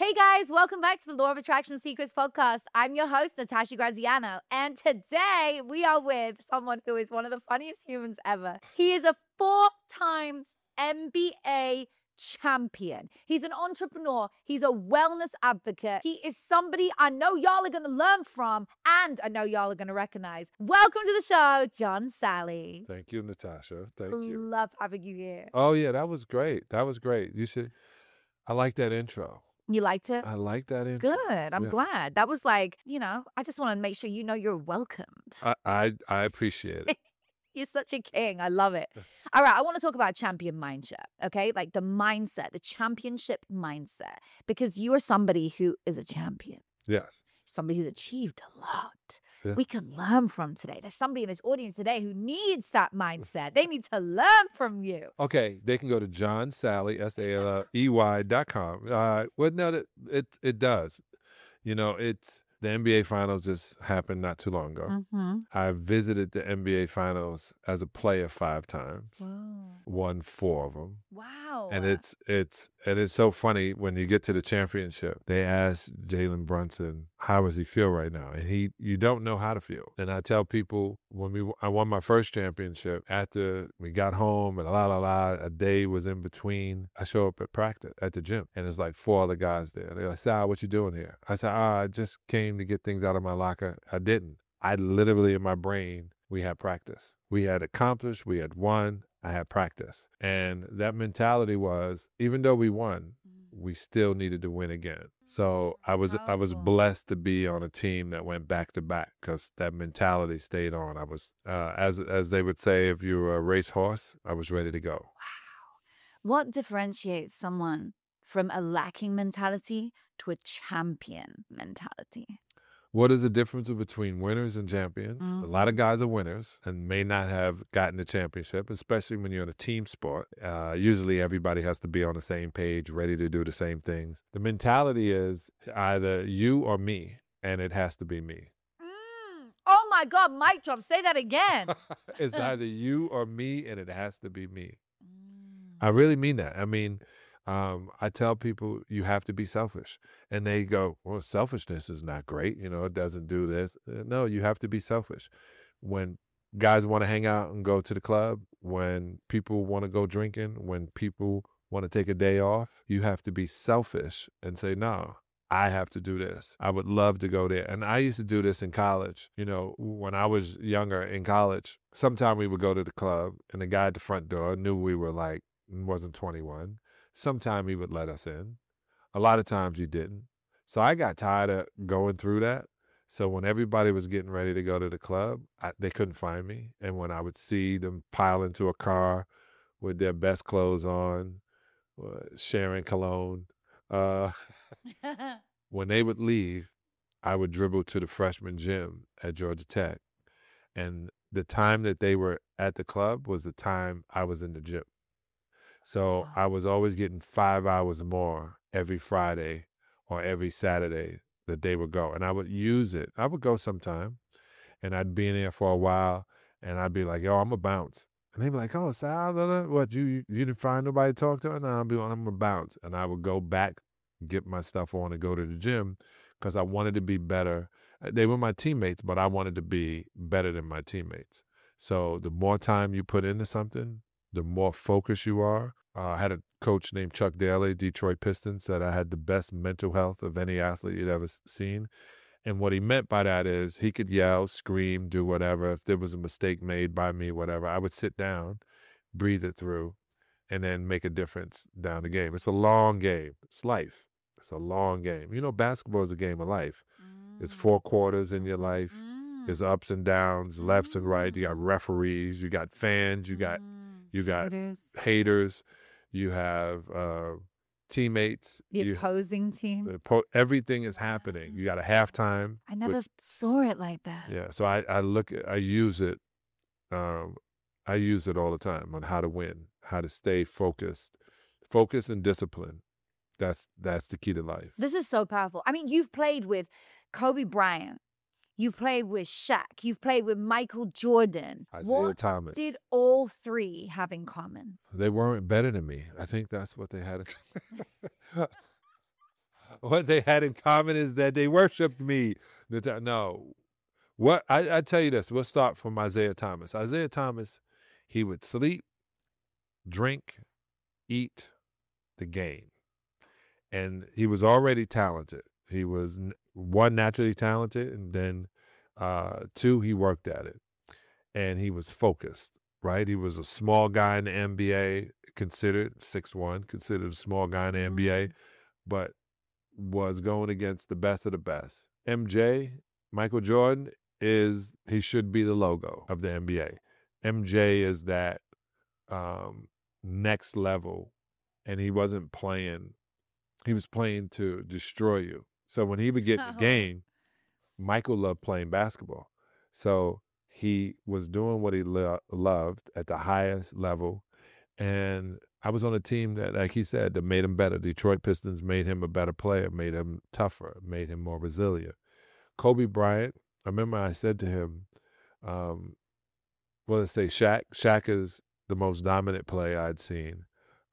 Hey guys, welcome back to the Law of Attraction Secrets podcast. I'm your host, Natasha Graziano, and today we are with someone who is one of the funniest humans ever. He is a 4-time NBA champion. He's an entrepreneur. He's a wellness advocate. He is somebody I know y'all are going to learn from, and I know y'all are going to recognize. Welcome to the show, John Sally. Thank you, Natasha. Thank you. Love having you here. Oh, yeah, that was great. That was great. I like that intro. You liked it? I like that intro. Good. I'm Yeah. glad. That was like, I just want to make sure you know you're welcomed. I appreciate it. You're such a king. I love it. All right. I want to talk about champion mindset. Okay. Like the mindset, the championship mindset, because you are somebody who is a champion, Yes. somebody who's achieved a lot. Yeah. We can learn from today. There's somebody in this audience today who needs that mindset. They need to learn from you. Okay, they can go to johnsally, SALEY.com. Well, no, it does. The NBA Finals just happened not too long ago. Mm-hmm. I visited the NBA Finals as a player 5 times. Whoa. Won 4 of them. Wow. And it's so funny when you get to the championship. They ask Jalen Brunson, how does he feel right now? And you don't know how to feel. And I tell people when I won my first championship, after we got home and a day was in between, I show up at practice at the gym and there's like 4 other guys there. They're like, Sal, what you doing here? I said, I just came to get things out of my locker. I didn't. I literally in my brain, we had practice. We had accomplished, we had won. I had practice. And that mentality was, even though we won, we still needed to win again. So I was blessed to be on a team that went back to back because that mentality stayed on. I was, as they would say, if you were a racehorse, I was ready to go. Wow. What differentiates someone from a lacking mentality to a champion mentality? What is the difference between winners and champions? Mm-hmm. A lot of guys are winners and may not have gotten the championship, especially when you're in a team sport. Usually everybody has to be on the same page, ready to do the same things. The mentality is either you or me, and it has to be me. Oh my God, mic drop. Say that again. It's either you or me, and it has to be me. I really mean that. I mean, I tell people you have to be selfish, and they go, well, selfishness is not great. It doesn't do this. No, you have to be selfish. When guys want to hang out and go to the club, when people want to go drinking, when people want to take a day off, you have to be selfish and say, no, I have to do this. I would love to go there. And I used to do this in college. When I was younger in college, sometime we would go to the club and the guy at the front door knew we were wasn't 21. Sometime he would let us in. A lot of times he didn't. So I got tired of going through that. So when everybody was getting ready to go to the club, they couldn't find me. And when I would see them pile into a car with their best clothes on, sharing cologne, when they would leave, I would dribble to the freshman gym at Georgia Tech. And the time that they were at the club was the time I was in the gym. So I was always getting 5 hours more every Friday or every Saturday that they would go. And I would use it. I would go sometime and I'd be in there for a while and I'd be like, yo, I'm going to bounce. And they'd be like, oh, Sal, what, you didn't find nobody to talk to? No, I'm going to bounce. And I would go back, get my stuff on and go to the gym because I wanted to be better. They were my teammates, but I wanted to be better than my teammates. So the more time you put into something, the more focused you are. I had a coach named Chuck Daly, Detroit Pistons, said I had the best mental health of any athlete you'd ever seen. And what he meant by that is he could yell, scream, do whatever. If there was a mistake made by me, whatever, I would sit down, breathe it through, and then make a difference down the game. It's a long game. It's life. It's a long game. Basketball is a game of life. It's 4 quarters in your life. There's ups and downs, lefts and right. You got referees. You got fans. You got haters. You have teammates. The opposing team. Everything is happening. You got a halftime. I never saw it like that. Yeah. So I use it. I use it all the time on how to win, how to stay focused and discipline. That's the key to life. This is so powerful. I mean, you've played with Kobe Bryant. You've played with Shaq. You've played with Michael Jordan. Isaiah Thomas. What did all 3 have in common? They weren't better than me. I think that's what they had. what they had in common is that they worshiped me. No. What I tell you this, we'll start from Isaiah Thomas. Isaiah Thomas, he would sleep, drink, eat the game. And he was already talented. He was, one, naturally talented, and then two, he worked at it. And he was focused, right? He was a small guy in the NBA, considered 6'1", considered a small guy in the NBA, but was going against the best of the best. MJ, Michael Jordan, he should be the logo of the NBA. MJ is that next level, and he wasn't playing. He was playing to destroy you. So when he would get in the game, Michael loved playing basketball. So he was doing what he loved at the highest level. And I was on a team that, like he said, that made him better. Detroit Pistons made him a better player, made him tougher, made him more resilient. Kobe Bryant, I remember I said to him, let's say Shaq. Shaq is the most dominant player I'd seen.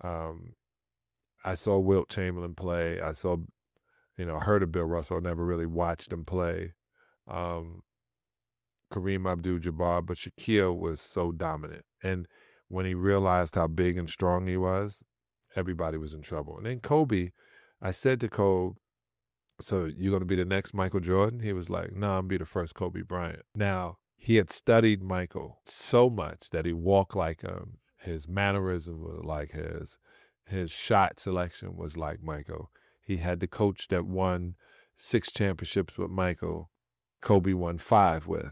I saw Wilt Chamberlain play. I saw, heard of Bill Russell. Never really watched him play. Kareem Abdul-Jabbar, but Shaquille was so dominant. And when he realized how big and strong he was, everybody was in trouble. And then Kobe, I said to Kobe, so you're going to be the next Michael Jordan? He was like, no, I'm going to be the first Kobe Bryant. Now, he had studied Michael so much that he walked like him. His mannerism was like his. His shot selection was like Michael. He had the coach that won 6 championships with Michael. Kobe won 5 with.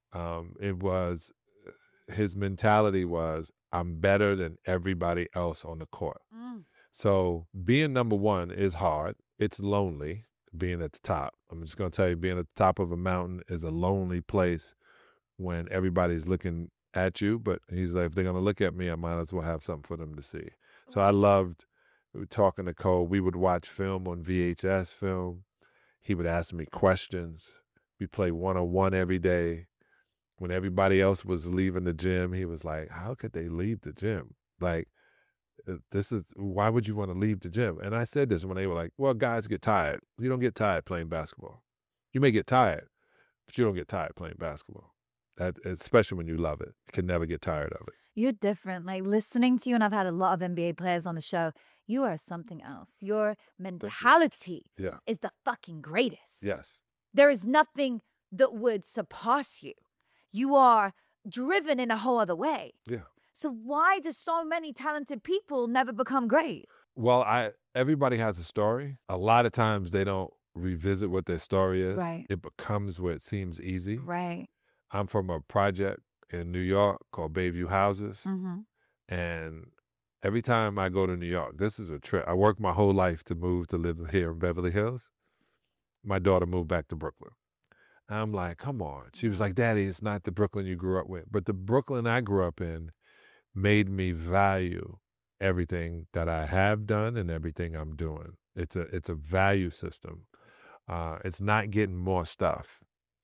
His mentality was, I'm better than everybody else on the court. So being number one is hard. It's lonely, being at the top. I'm just going to tell you, being at the top of a mountain is a lonely place when everybody's looking at you. But he's like, if they're going to look at me, I might as well have something for them to see. So I loved talking to Cole. We would watch film on VHS film. He would ask me questions. We played one-on-one every day. When everybody else was leaving the gym, he was like, how could they leave the gym? Like, why would you want to leave the gym? And I said this when they were like, well, guys get tired. You don't get tired playing basketball. You may get tired, but you don't get tired playing basketball. Especially when you love it. You can never get tired of it. You're different. Like, listening to you, and I've had a lot of NBA players on the show, you are something else. Your mentality is the fucking greatest. Yes. There is nothing that would surpass you. You are driven in a whole other way. Yeah. So why do so many talented people never become great? Well, everybody has a story. A lot of times they don't revisit what their story is. Right. It becomes where it seems easy. Right. I'm from a project in New York called Bayview Houses. And every time I go to New York, this is a trip. I worked my whole life to move to live here in Beverly Hills. My daughter moved back to Brooklyn. I'm like, come on. She was like, Daddy, it's not the Brooklyn you grew up with. But the Brooklyn I grew up in made me value everything that I have done and everything I'm doing. It's a value system. It's not getting more stuff.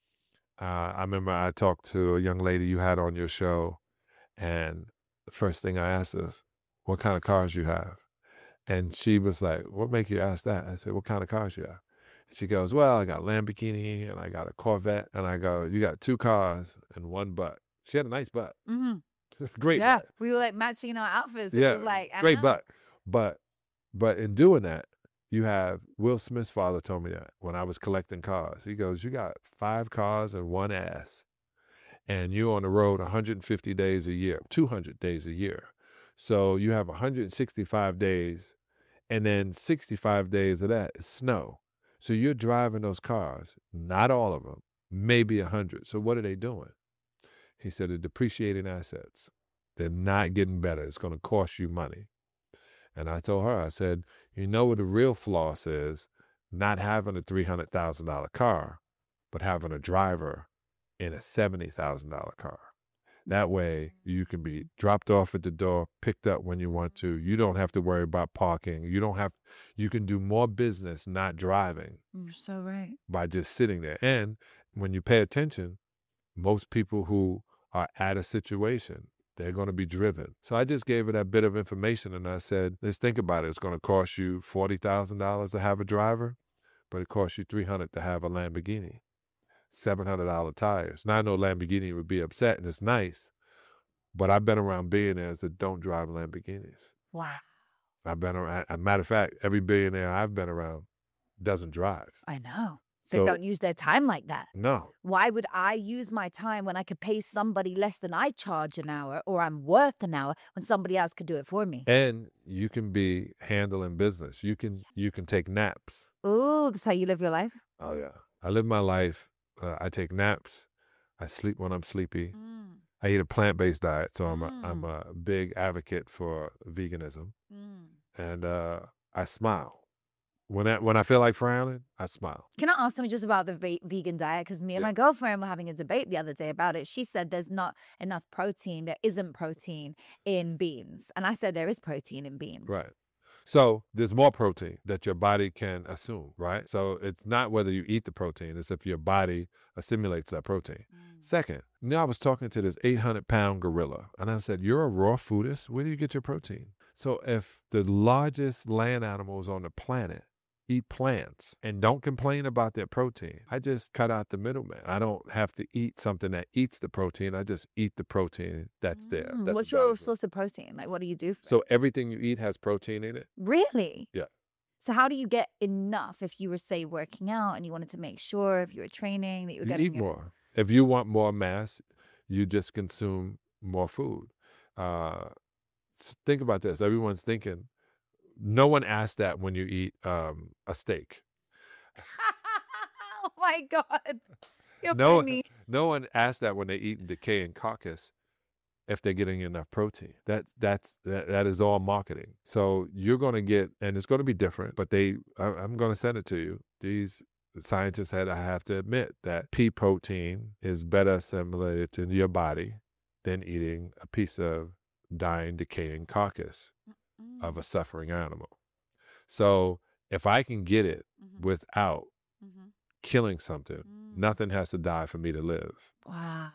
I remember I talked to a young lady you had on your show, and the first thing I asked her is, what kind of cars you have? And she was like, what make you ask that? I said, what kind of cars you have? She goes, well, I got Lamborghini and I got a Corvette. And I go, you got 2 cars and 1 butt. She had a nice butt. Great butt. We were like matching our outfits. Yeah, it was like, great butt. But in doing that, you have, Will Smith's father told me that when I was collecting cars. He goes, you got 5 cars and 1 ass. And you're on the road 150 days a year, 200 days a year. So you have 165 days, and then 65 days of that is snow. So you're driving those cars, not all of them, maybe 100. So what are they doing? He said, they're depreciating assets. They're not getting better. It's going to cost you money. And I told her, I said, you know what the real floss is? Not having a $300,000 car, but having a driver in a $70,000 car. That way you can be dropped off at the door, picked up when you want to. You don't have to worry about parking. You can do more business not driving. You're so right. By just sitting there. And when you pay attention, most people who are at a situation, they're going to be driven. So I just gave her that bit of information and I said, let's think about it. It's going to cost you $40,000 to have a driver. but it costs you $300 to have a Lamborghini. $700 tires. Now I know Lamborghini would be upset, and it's nice, but I've been around billionaires that don't drive Lamborghinis. Wow. I've been around, as a matter of fact, every billionaire I've been around doesn't drive. I know. So- They don't use their time like that. No. Why would I use my time when I could pay somebody less than I charge an hour, or I'm worth an hour when somebody else could do it for me? And you can be handling business. You can take naps. Ooh, that's how you live your life? Oh yeah. I live my life. I take naps. I sleep when I'm sleepy. I eat a plant-based diet, so I'm a big advocate for veganism. And I smile. When I feel like frowning, I smile. Can I ask them just about the vegan diet? Because me and my girlfriend were having a debate the other day about it. She said there's not enough protein. There isn't protein in beans. And I said there is protein in beans. Right. So there's more protein that your body can assume, right? So it's not whether you eat the protein, it's if your body assimilates that protein. Second, I was talking to this 800-pound gorilla, and I said, you're a raw foodist? Where do you get your protein? So if the largest land animals on the planet eat plants and don't complain about their protein, I just cut out the middleman. I don't have to eat something that eats the protein. I just eat the protein that's there. That's What's your valuable. source of protein? Like, what do you do? So everything you eat has protein in it? Really? Yeah. So how do you get enough if you were, say, working out and you wanted to make sure if you were training that you were You getting eat more. If you want more mass, you just consume more food. Think about this. Everyone's thinking, no one asks that when you eat a steak. Oh my God. You're No, funny. no one asks that when they eat decaying carcass if they're getting enough protein. That is all marketing. So you're going to get, and it's going to be different, but I'm going to send it to you. These scientists said, I have to admit that pea protein is better assimilated to your body than eating a piece of dying, decaying carcass of a suffering animal. So if I can get it without killing something, nothing has to die for me to live. Wow.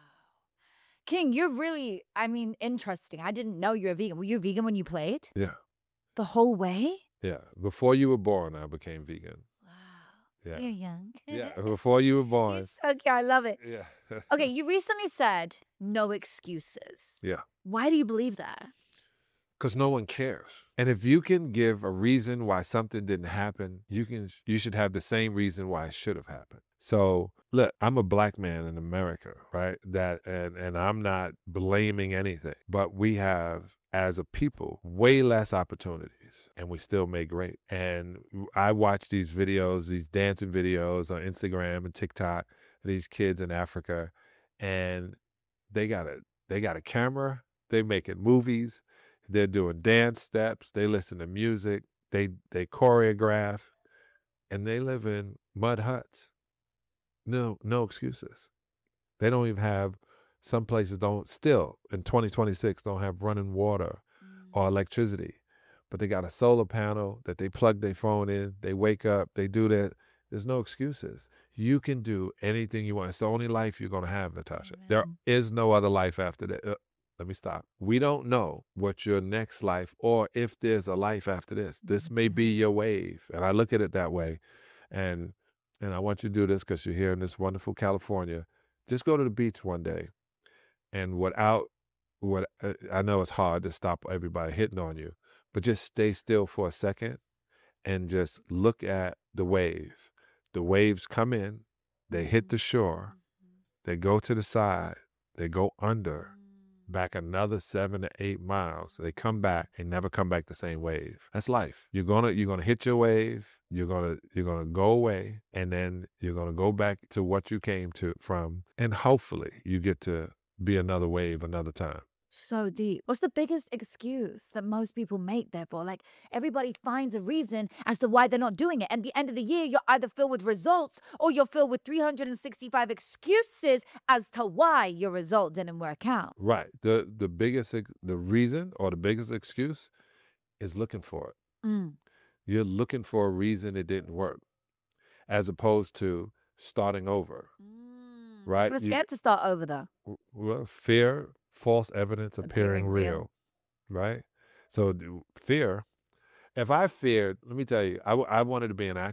King, you're really, interesting. I didn't know you're a vegan. Were you a vegan when you played? Yeah. The whole way? Yeah. Before you were born, I became vegan. Wow. Yeah. You're young. Yeah. Before you were born. It's so cute. I love it. Yeah. Okay, you recently said no excuses. Yeah. Why do you believe that? Because no one cares. And if you can give a reason why something didn't happen, you should have the same reason why it should have happened. So look, I'm a black man in America, right? And I'm not blaming anything, but we have, as a people, way less opportunities, and we still make great. And I watch these videos, these dancing videos on Instagram and TikTok, these kids in Africa, and they got a camera, they making movies, they're doing dance steps, they listen to music, they choreograph, and they live in mud huts. No excuses. They don't even have, some places still in 2026 don't have running water or electricity, but they got a solar panel that they plug their phone in, they wake up, they do that. There's no excuses. You can do anything you want. It's the only life you're going to have, Natasha. Amen. There is no other life after that. Let me stop. We don't know what your next life, or if there's a life after this. This may be your wave. And I look at it that way. And I want you to do this because you're here in this wonderful California. Just go to the beach one day. And I know it's hard to stop everybody hitting on you, but just stay still for a second and just look at the wave. The waves come in, they hit the shore, they go to the side, they go under, back another 7 to 8 miles. They come back and never come back the same wave. That's life. You're gonna hit your wave. You're gonna go away, and then you're gonna go back to what you came from, and hopefully you get to be another wave another time. So deep. What's the biggest excuse that most people make, therefore? Like, everybody finds a reason as to why they're not doing it. And at the end of the year, you're either filled with results or you're filled with 365 excuses as to why your result didn't work out. Right. The reason or the biggest excuse is looking for it. You're looking for a reason it didn't work, as opposed to starting over. Right? I'm scared to start over, though. Well, fear, false evidence appearing real. Right? So fear, if I feared, let me tell you, I wanted to be an actor.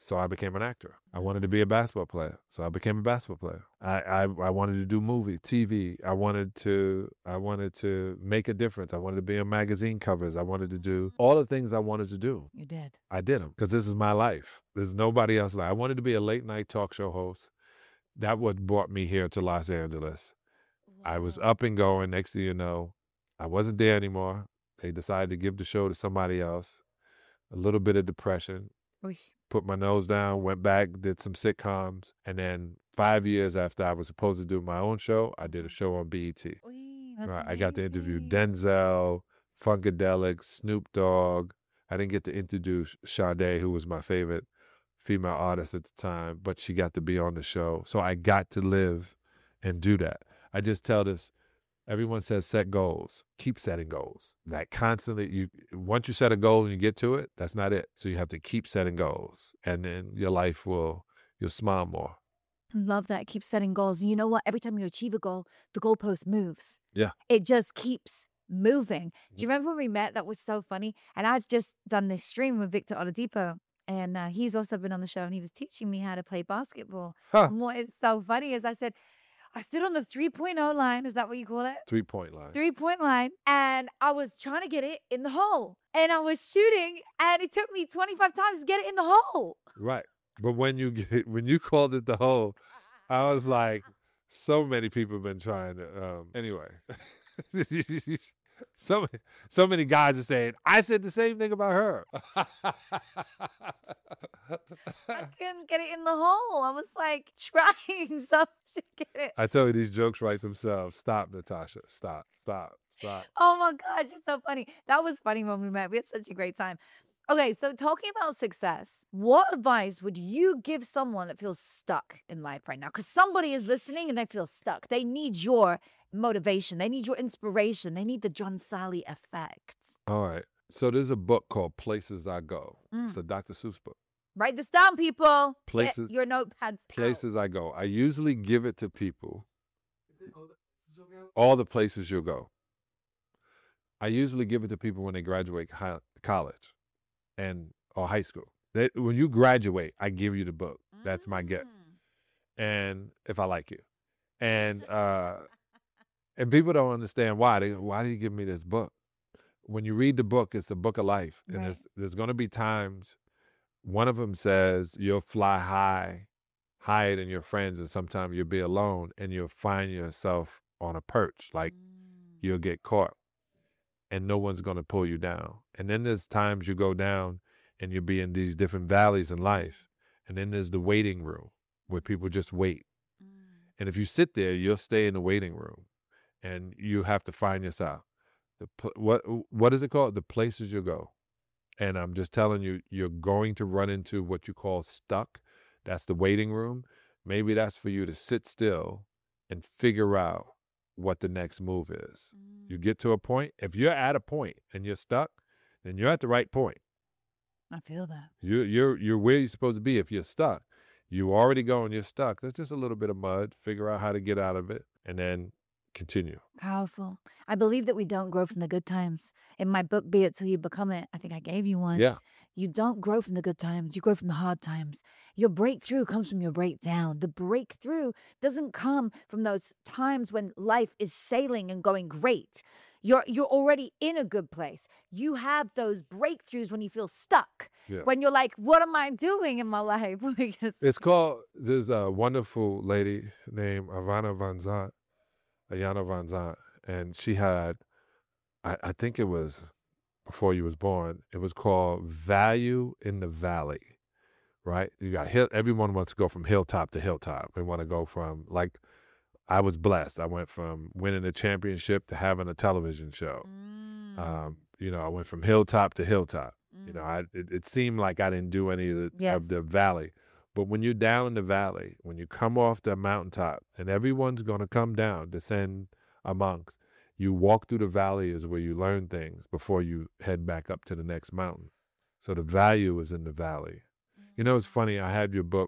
So I became an actor. I wanted to be a basketball player. So I became a basketball player. I wanted to do movie, TV. I wanted to make a difference. I wanted to be on magazine covers. I wanted to do all the things I wanted to do. You did. I did them because this is my life. There's nobody else. I wanted to be a late night talk show host. That what brought me here to Los Angeles. Wow. I was up and going. Next thing you know, I wasn't there anymore. They decided to give the show to somebody else. A little bit of depression. Oish. Put my nose down, went back, did some sitcoms. And then 5 years after I was supposed to do my own show, I did a show on BET. Right. I got to interview Denzel, Funkadelic, Snoop Dogg. I didn't get to introduce Sade, who was my favorite female artist at the time, but she got to be on the show. So I got to live and do that. I just tell this, everyone says set goals. Keep setting goals. Like constantly, once you set a goal and you get to it, that's not it. So you have to keep setting goals. And then your life you'll smile more. Love that. Keep setting goals. And you know what? Every time you achieve a goal, the goalpost moves. Yeah. It just keeps moving. Do you remember when we met? That was so funny. And I've just done this stream with Victor Oladipo. And he's also been on the show, and he was teaching me how to play basketball. Huh. And what is so funny is I stood on the 3.0 line. Is that what you call it? 3-point line. 3-point line. And I was trying to get it in the hole. And I was shooting, and it took me 25 times to get it in the hole. Right. But when you called it the hole, I was like, so many people have been trying to, anyway. So many guys are saying, I said the same thing about her. I couldn't get it in the hole. I was like trying so much to get it. I tell you, these jokes write themselves. Stop, Natasha. Stop. Oh my God, you're so funny. That was funny when we met. We had such a great time. Okay, so talking about success, what advice would you give someone that feels stuck in life right now? Because somebody is listening and they feel stuck. They need your motivation. They need your inspiration. They need the John Sally effect. All right. So there's a book called Places I Go. It's a Dr. Seuss book. Write this down, people. Places. Get your notepads Places I Go. I usually give it to people. All the places you'll go. I usually give it to people when they graduate college or high school. When you graduate, I give you the book. That's my gift. And if I like you. And people don't understand why. Why do you give me this book? When you read the book, it's a book of life. And Right. there's going to be times, one of them says you'll fly higher than your friends, and sometimes you'll be alone and you'll find yourself on a perch, like you'll get caught and no one's going to pull you down. And then there's times you go down and you'll be in these different valleys in life. And then there's the waiting room where people just wait. And if you sit there, you'll stay in the waiting room and you have to find yourself. What is it called? The places you go. And I'm just telling you, you're going to run into what you call stuck. That's the waiting room. Maybe that's for you to sit still and figure out what the next move is. You get to a point. If you're at a point and you're stuck, then you're at the right point. I feel that. You're where you're supposed to be. If you're stuck, you already go and you're stuck. There's just a little bit of mud. Figure out how to get out of it and then continue. Powerful. I believe that we don't grow from the good times. In my book, Be It Till You Become It, I think I gave you one. Yeah. You don't grow from the good times. You grow from the hard times. Your breakthrough comes from your breakdown. The breakthrough doesn't come from those times when life is sailing and going great. You're already in a good place. You have those breakthroughs when you feel stuck. Yeah. When you're like, what am I doing in my life? It's called, there's a wonderful lady named Ayana Van Zandt, and she had, I think it was before you was born, it was called Value in the Valley, right? You got everyone wants to go from hilltop to hilltop. They want to go from, like, I was blessed. I went from winning a championship to having a television show. I went from hilltop to hilltop. It seemed like I didn't do any of the valley. But when you're down in the valley, when you come off the mountaintop, and everyone's going to come down, descend amongst, you walk through the valley is where you learn things before you head back up to the next mountain. So the value is in the valley. It's funny. I had your book.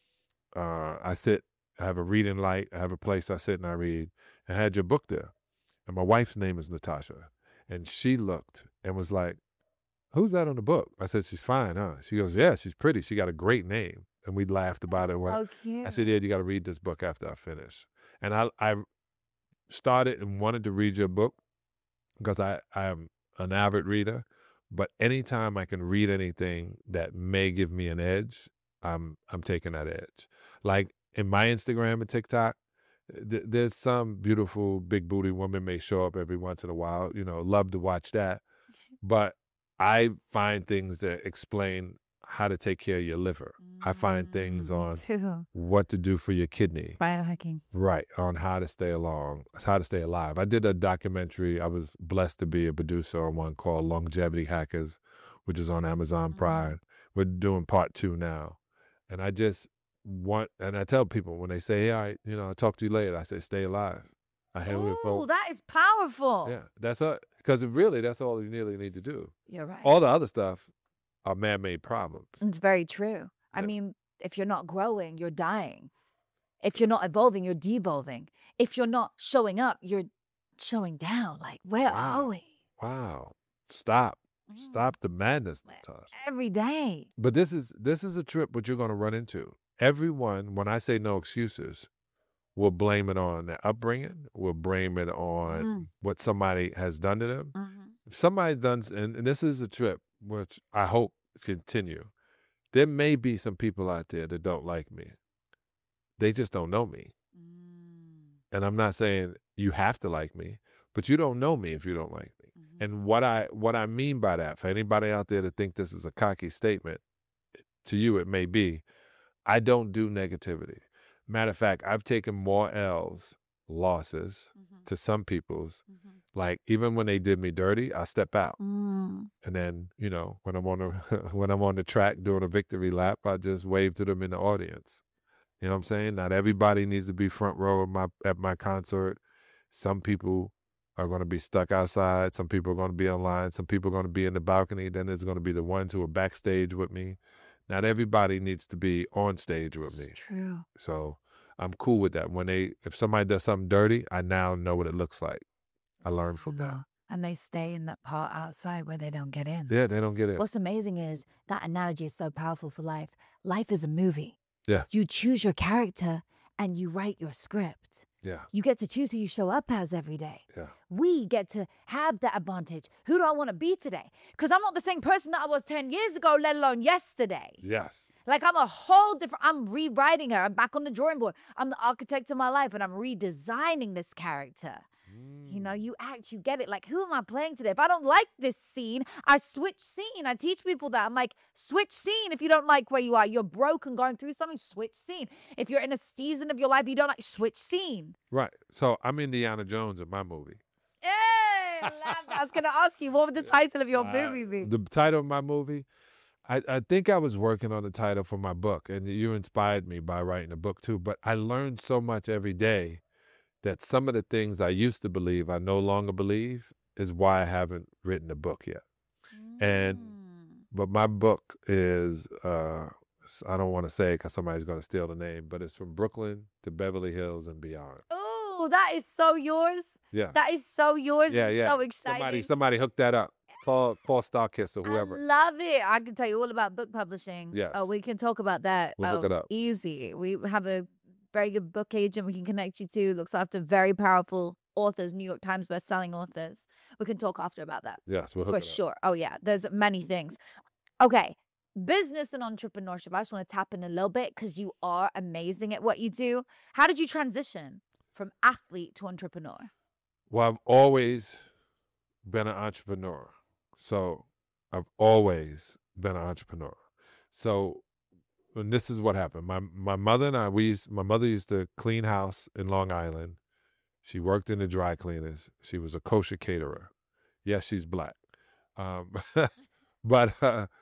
I have a reading light. I have a place I sit and I read. I had your book there. And my wife's name is Natasha. And she looked and was like, who's that on the book? I said, she's fine, huh? She goes, yeah, she's pretty. She got a great name. And we laughed about it. So cute. I said, yeah, you got to read this book after I finish. And I started and wanted to read your book because I am an avid reader. But anytime I can read anything that may give me an edge, I'm taking that edge. Like in my Instagram and TikTok, there's some beautiful big booty woman may show up every once in a while. You know, love to watch that. But I find things that explain how to take care of your liver. I find things on what to do for your kidney. Biohacking. Right, on how to stay alive. I did a documentary. I was blessed to be a producer on one called Longevity Hackers, which is on Amazon Prime. We're doing part 2 now. And I just and I tell people when they say, hey, all right, I'll talk to you later, I say, stay alive. Oh, that is powerful. Yeah, that's it. Because really, that's all you really need to do. You're right. All the other stuff are man-made problems. It's very true. I mean, if you're not growing, you're dying. If you're not evolving, you're devolving. If you're not showing up, you're showing down. Like, where are we? Wow. Stop the madness, Natasha. Every day. But this is a trip what you're going to run into. Everyone, when I say no excuses, will blame it on their upbringing, will blame it on what somebody has done to them. If somebody done, and this is a trip which I hope continue, there may be some people out there that don't like me. They just don't know me. And I'm not saying you have to like me, but you don't know me if you don't like me. And what I mean by that, for anybody out there to think this is a cocky statement, to you it may be, I don't do negativity. Matter of fact, I've taken more losses to some people's. Like even when they did me dirty, I step out. And then, when I'm on the track doing a victory lap, I just wave to them in the audience. You know what I'm saying? Not everybody needs to be front row at my concert. Some people are going to be stuck outside. Some people are going to be online. Some people are going to be in the balcony. Then there's going to be the ones who are backstage with me. Not everybody needs to be on stage with me. True. So I'm cool with that. If somebody does something dirty, I now know what it looks like. I learned from that. And they stay in that part outside where they don't get in. Yeah, they don't get in. What's amazing is that analogy is so powerful for life. Life is a movie. Yeah. You choose your character and you write your script. Yeah. You get to choose who you show up as every day. Yeah. We get to have that advantage. Who do I want to be today? Because I'm not the same person that I was 10 years ago, let alone yesterday. Yes. Like I'm a whole different, I'm rewriting her. I'm back on the drawing board. I'm the architect of my life and I'm redesigning this character. You act, you get it. Like, who am I playing today? If I don't like this scene, I switch scene. I teach people that. I'm like, switch scene. If you don't like where you are, you're broken, going through something, switch scene. If you're in a season of your life you don't like, switch scene. Right. So I'm Indiana Jones in my movie. Hey, I was going to ask you, what would the title of your movie be? The title of my movie? I think I was working on the title for my book, and you inspired me by writing a book too. But I learned so much every day that some of the things I used to believe I no longer believe is why I haven't written a book yet. But my book is, I don't want to say it because somebody's going to steal the name, but it's From Brooklyn to Beverly Hills and Beyond. Oh, that is so yours. Yeah. That is so yours. Yeah, and so exciting. Somebody hooked that up. Paul Starkiss or whoever. I love it. I can tell you all about book publishing. Yes. Oh, we can talk about that. We'll look it up. Easy. We have a very good book agent we can connect you to. Looks after very powerful authors, New York Times best-selling authors. We can talk after about that. Yes, we'll hook it up. For sure. Oh, yeah. There's many things. Okay. Business and entrepreneurship. I just want to tap in a little bit because you are amazing at what you do. How did you transition from athlete to entrepreneur? Well, I've always been an entrepreneur. So I've always been an entrepreneur. So and this is what happened. My mother and I, my mother used to clean house in Long Island. She worked in the dry cleaners. She was a kosher caterer. Yes, she's black. But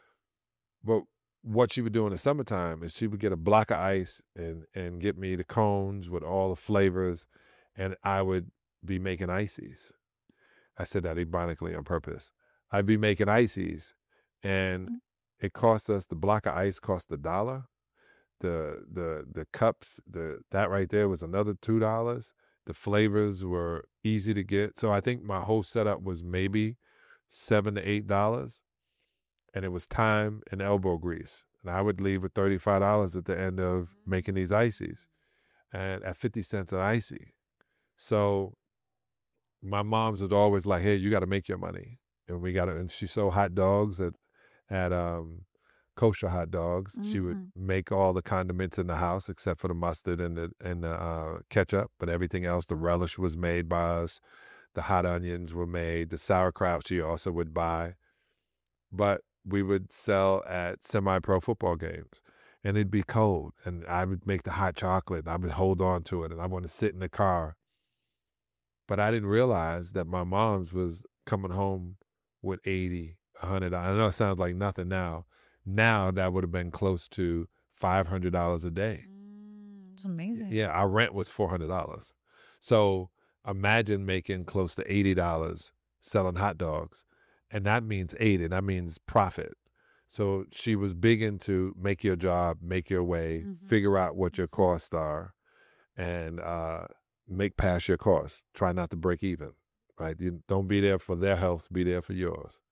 what she would do in the summertime is she would get a block of ice and get me the cones with all the flavors, and I would be making ices. I said that ironically on purpose. I'd be making ices, and it cost us, the block of ice cost $1. The cups, that right there was another $2. The flavors were easy to get. So I think my whole setup was maybe $7 to $8. and it was time and elbow grease. And I would leave with $35 at the end of making these ices, and at 50 cents an icy. So my mom's was always like, hey, you got to make your money. And she sold hot dogs at kosher hot dogs. She would make all the condiments in the house except for the mustard and the ketchup, but everything else, the relish was made by us. The hot onions were made. The sauerkraut she also would buy. But we would sell at semi-pro football games, and it'd be cold, and I would make the hot chocolate, and I would hold on to it, and I want to sit in the car. But I didn't realize that my mom's was coming home with $80, $100. I know it sounds like nothing now. Now that would have been close to $500 a day. It's amazing. Yeah, our rent was $400. So imagine making close to $80 selling hot dogs. And that means 80. That means profit. So she was big into make your job, make your way, figure out what your costs are, and make past your costs. Try not to break even, right? You don't be there for their health, be there for yours.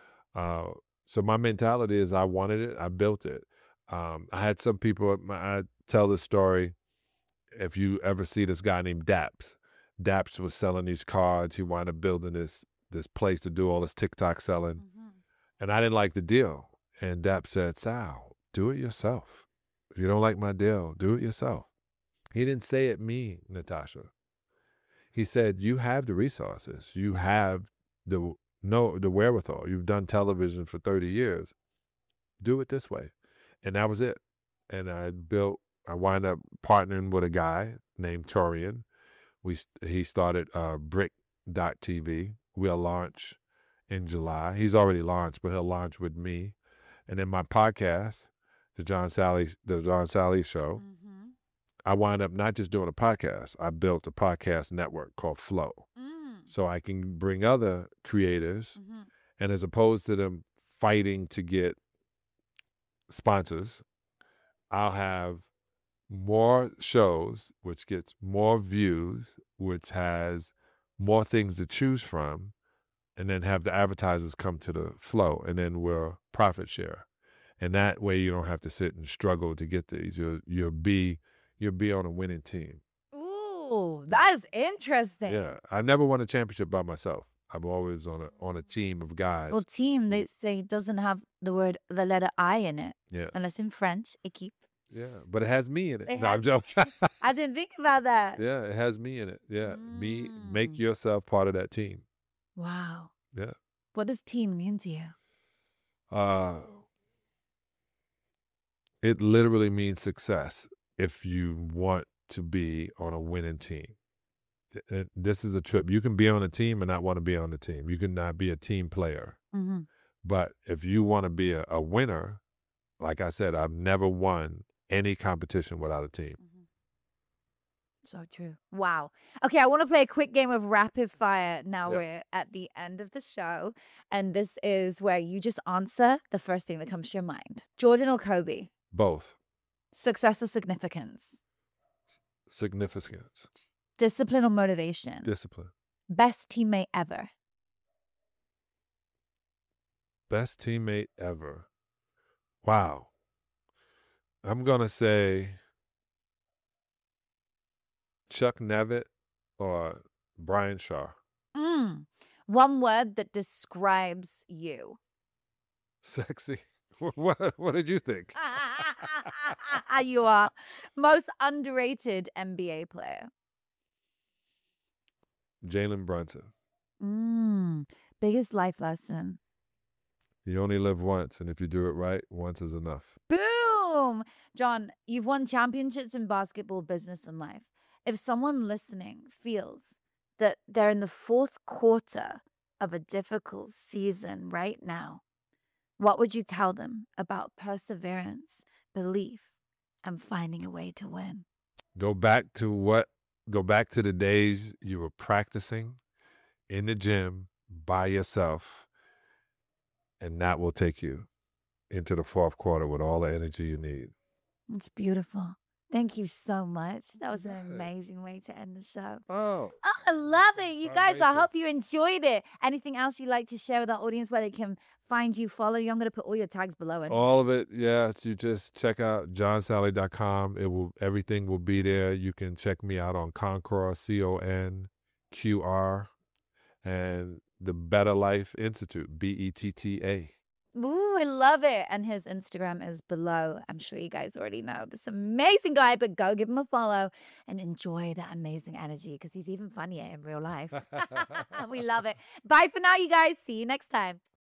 So my mentality is I wanted it, I built it. I had some people, I tell this story, if you ever see this guy named Daps. Daps was selling these cards. He wound up building this place to do all this TikTok selling. And I didn't like the deal. And Daps said, Sal, do it yourself. If you don't like my deal, do it yourself. He didn't say it me, Natasha. He said, you have the resources. You have the wherewithal. You've done television for 30 years. Do it this way. And that was it. And I wound up partnering with a guy named Torian. He started Brick.TV. We'll launch in July. He's already launched, but he'll launch with me. And then my podcast, the John Sally Show, I wound up not just doing a podcast. I built a podcast network called Flow. So I can bring other creators, and as opposed to them fighting to get sponsors, I'll have more shows, which gets more views, which has more things to choose from, and then have the advertisers come to the Flow, and then we'll profit share. And that way you don't have to sit and struggle to get these. You'll be on a winning team. Ooh, that's interesting. Yeah, I never won a championship by myself. I'm always on a team of guys. Well, team, they say, doesn't have the letter I in it. Yeah. Unless in French, équipe. Yeah, but it has me in it. No, I'm joking. I didn't think about that. Yeah, it has me in it. Yeah, me. Make yourself part of that team. Wow. Yeah. What does team mean to you? It literally means success if you want to be on a winning team. This is a trip. You can be on a team and not want to be on the team. You can not be a team player. But if you want to be a winner, like I said, I've never won any competition without a team. So true. Wow. Okay, I want to play a quick game of rapid fire. Now Yep. we're at the end of the show. And this is where you just answer the first thing that comes to your mind. Jordan or Kobe? Both. Success or significance? Significance. Discipline or motivation? Discipline. Best teammate ever? Best teammate ever. Wow. I'm going to say Chuck Nevitt or Brian Shaw. One word that describes you. Sexy. What did you think? You are. Most underrated NBA player. Jalen Brunson. Biggest life lesson. You only live once, and if you do it right, once is enough. Boom! John, you've won championships in basketball, business, and life. If someone listening feels that they're in the fourth quarter of a difficult season right now, what would you tell them about perseverance, belief, and finding a way to win? Go back to the days you were practicing in the gym by yourself, and that will take you into the fourth quarter with all the energy you need. It's beautiful. Thank you so much. That was an bet. amazing way to end the show. Oh, Oh, I love it. You my guys, I pleasure. hope you enjoyed it. Anything else you'd like to share with our audience where they can find you, follow you? I'm going to put all your tags below. And All of it, yeah. You just check out johnsalley.com. Everything will be there. You can check me out on Conquer, CONQR, and the Better Life Institute, BETTA. ooh, I love it. And his Instagram is below. I'm sure you guys already know this amazing guy, but go give him a follow and enjoy that amazing energy because he's even funnier in real life. We love it. Bye for now, you guys. See you next time.